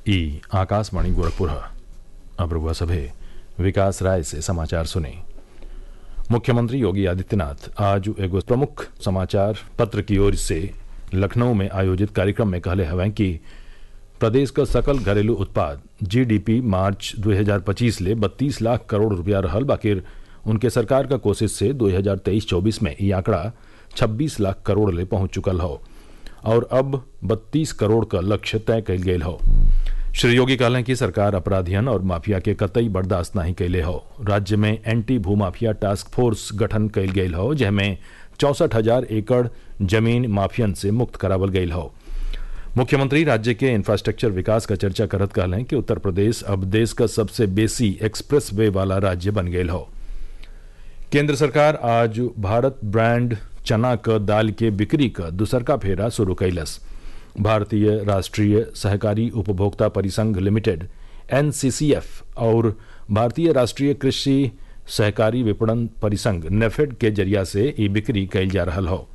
ई आकाशवाणी गोरखपुर। अब रुआ सभे विकास राय से समाचार सुने। मुख्यमंत्री योगी आदित्यनाथ आज एगो प्रमुख समाचार पत्र की ओर से लखनऊ में आयोजित कार्यक्रम में कहले हवें कि प्रदेश का सकल घरेलू उत्पाद जीडीपी मार्च 2025 ले 32 लाख करोड़ रुपया रहल, बाकिर उनके सरकार का कोशिश से 2023-24 में ये आंकड़ा 26 लाख करोड़ ले पहुंच चुकल हो और अब 32 करोड़ का लक्ष्य तय कल गयल हो। श्री योगी कहलें कि सरकार अपराधियन और माफिया के कतई बर्दाश्त नहीं कैले हो। राज्य में एंटी भूमाफिया टास्क फोर्स गठन कल गयल हो, जिसमें 64,000 एकड़ जमीन माफियन से मुक्त करावल गयल हो। मुख्यमंत्री राज्य के इंफ्रास्ट्रक्चर विकास का चर्चा करत कहलें कि उत्तर प्रदेश अब देश का सबसे बेसी एक्सप्रेस वे वाला राज्य बन गयल हो। केंद्र सरकार आज भारत ब्रांड चना क दाल के बिक्री का दूसरका फेरा शुरू कैलस। भारतीय राष्ट्रीय सहकारी उपभोक्ता परिसंघ लिमिटेड एनसीसीएफ और भारतीय राष्ट्रीय कृषि सहकारी विपणन परिसंघ नेफेड के जरिया से ये बिक्री कैल जा रहा हो।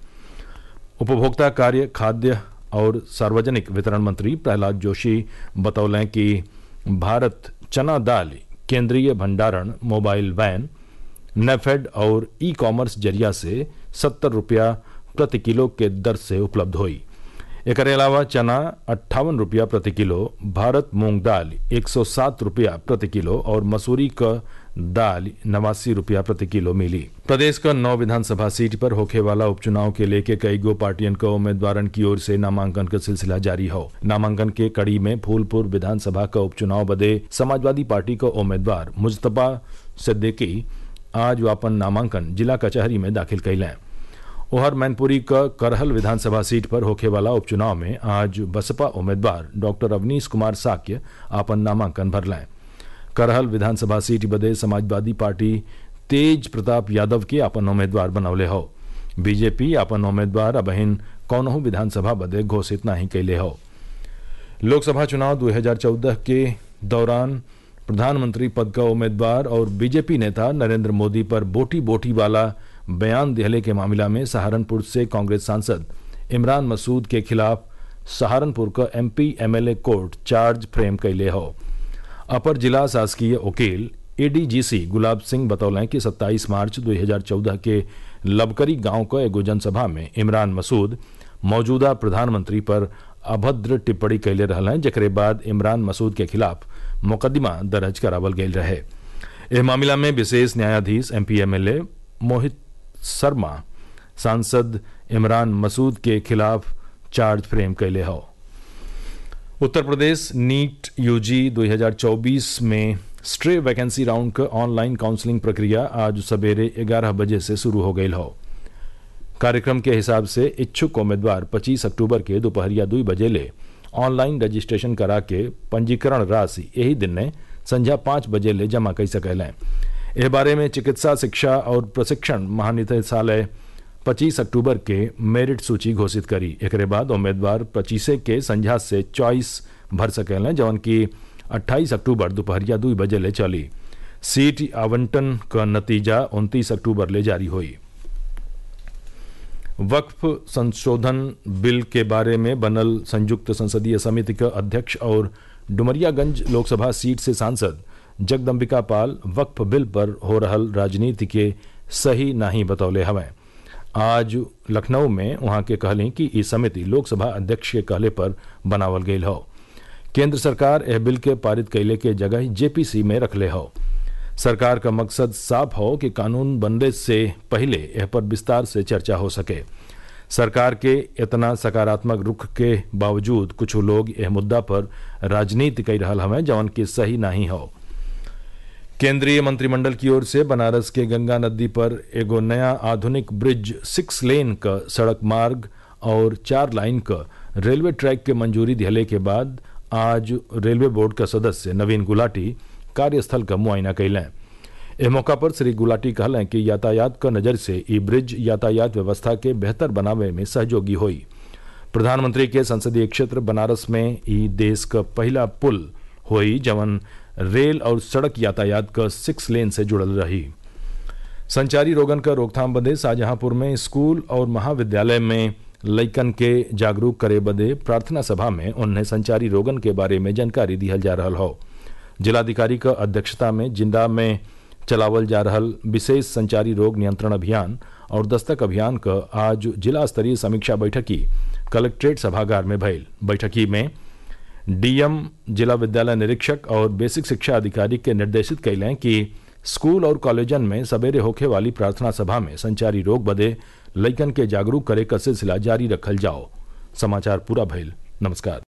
उपभोक्ता कार्य, खाद्य और सार्वजनिक वितरण मंत्री प्रहलाद जोशी बतौलें कि भारत चना दाल केंद्रीय भंडारण मोबाइल वैन नेफेड और ई कॉमर्स जरिया से 70 रुपया प्रति किलो के दर से उपलब्ध हुई। एक अलावा चना 58 रुपया प्रति किलो, भारत मूंग दाल 107 रुपया प्रति किलो और मसूरी का दाल 89 रुपया प्रति किलो मिली। प्रदेश का 9 विधानसभा सीट पर होखे वाला उपचुनाव के लेके कई गो पार्टियन का उम्मीदवारन की ओर से नामांकन का सिलसिला जारी हो। नामांकन के कड़ी में फूलपुर विधानसभा का उपचुनाव बदे समाजवादी पार्टी का उम्मीदवार मुजतबा सिद्दीकी आज अपन नामांकन जिला कचहरी में दाखिल कैलें। ओहर मैनपुरी का करहल विधानसभा सीट पर होखे वाला उपचुनाव में आज बसपा उम्मीदवार डॉक्टर अवनीश कुमार साक्य अपन नामांकन भरलें। करहल विधानसभा सीट बदे समाजवादी पार्टी तेज प्रताप यादव के अपन उम्मीदवार बनौले हो। बीजेपी अपन उम्मीदवार अबहिन कौनहू विधानसभा बदे घोषित नहीं कैले हो। लोकसभा चुनाव 2014 के दौरान प्रधानमंत्री पद का उम्मीदवार और बीजेपी नेता नरेंद्र मोदी पर बोटी बोटी वाला बयान दिहले के मामला में सहारनपुर से कांग्रेस सांसद इमरान मसूद के खिलाफ सहारनपुर का MP MLA court charge frame कैले हो। अपर जिला शासकीय वकील एडीजीसी गुलाब सिंह बतौलें कि 27 मार्च 2014 के लबकरी गांव का एगो जनसभा में इमरान मसूद मौजूदा प्रधानमंत्री पर अभद्र टिप्पणी कैले रहलें, जेकरे बाद इमरान मसूद के खिलाफ मुकदमा दर्ज करावल गयल रहे। इस मामला में विशेष न्यायाधीश एमपी एमएलए मोहित शर्मा सांसद इमरान मसूद के खिलाफ चार्ज फ्रेम कैले हो। उत्तर प्रदेश नीट यूजी 2024 में स्ट्रे वैकेंसी राउंड का ऑनलाइन काउंसलिंग प्रक्रिया आज सवेरे 11 बजे से शुरू हो गई हो। कार्यक्रम के हिसाब से इच्छुक उम्मीदवार 25 अक्टूबर के दोपहरिया 2 बजे ले ऑनलाइन रजिस्ट्रेशन करा के पंजीकरण राशि यही दिन ने संध्या 5 बजे ले जमा कर सकेलें। इस बारे में चिकित्सा शिक्षा और प्रशिक्षण महानिदेशालय 25 अक्टूबर के मेरिट सूची घोषित करी। एक बाद उम्मीदवार 25 के संध्या से चॉइस भर सकेलें, जौन की 28 अक्टूबर दोपहरिया 2 बजे ले चली। सीट आवंटन का नतीजा 29 अक्टूबर ले जारी हुई। वक्फ संशोधन बिल के बारे में बनल संयुक्त संसदीय समिति का अध्यक्ष और डुमरियागंज लोकसभा सीट से सांसद जगदम्बिका पाल वक्फ बिल पर हो रहल राजनीति के सही नहीं बतौले हवें। आज लखनऊ में वहां के कहलें कि इस समिति लोकसभा अध्यक्ष के कहले पर बनावल गई हो। केंद्र सरकार यह बिल के पारित कैले के जगह जेपीसी में रखले हो। सरकार का मकसद साफ हो कि कानून बनने से पहले यह पर विस्तार से चर्चा हो सके। सरकार के इतना सकारात्मक रुख के बावजूद कुछ लोग यह मुद्दा पर राजनीति कर रहा हमें, जौन की सही नहीं हो। केंद्रीय मंत्रिमंडल की ओर से बनारस के गंगा नदी पर एगो नया आधुनिक ब्रिज 6 लेन का सड़क मार्ग और 4 लाइन का रेलवे ट्रैक के मंजूरी दिहले के बाद आज रेलवे बोर्ड का सदस्य नवीन गुलाटी कार्यस्थल का मुआयना कैलें। इस मौका पर श्री गुलाटी कहलें कि यातायात का नज़र से ई ब्रिज यातायात व्यवस्था के बेहतर बनावे में सहयोगी हुई। प्रधानमंत्री के संसदीय क्षेत्र बनारस में ई देश का पहला पुल हुई, जवन रेल और सड़क यातायात का 6 लेन से जुड़ल रही। संचारी रोगन का रोकथाम बदे शाहजहांपुर में स्कूल और महाविद्यालय में लइकन के जागरूक करे बदे प्रार्थना सभा में उन्हें संचारी रोगन के बारे में जानकारी दिहल जा रहल हो। जिलाधिकारी क अध्यक्षता में जिंदा में चलावल जा रहल विशेष संचारी रोग नियंत्रण अभियान और दस्तक अभियान क आज जिला स्तरीय समीक्षा बैठकी कलेक्ट्रेट सभागार में भइल। बैठकी में डीएम, जिला विद्यालय निरीक्षक और बेसिक शिक्षा अधिकारी के निर्देशित कैलें कि स्कूल और कॉलेजन में सवेरे होखे वाली प्रार्थना सभा में संचारी रोग बदे लइकन के जागरूक करे क सिलसिला जारी रखल जाओ। समाचार पूरा भइल। नमस्कार।